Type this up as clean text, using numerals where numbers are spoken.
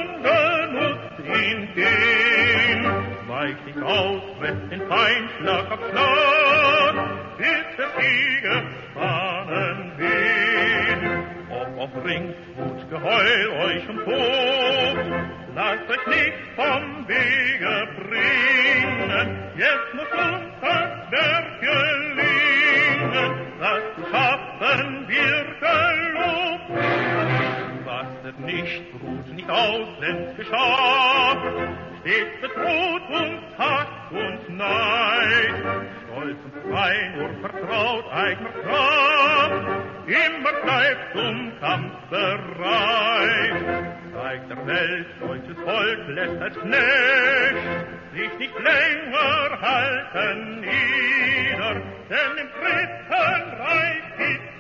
ungenutzt ihn gehen. Weicht nicht aus, wenn den Feind Schlag auf Schlag, bis der Sieger spannen will. Ob auf Ringsmut Geheul euch umtobt, lasst euch nicht vom Wege bringen. Jetzt muss uns das Werk gelingen, das zu schaffen wird gelobt. Was nicht ruht, nicht ausländsch geschah, stets bedroht uns Hass und Neid. Stolz und frei, nur vertraut eigener Kraft, immer bleibt zum Kampf bereit. Zeigt der Welt, deutsches Volk lässt als Knecht sich nicht länger halten nieder, denn im Dritten Reich ist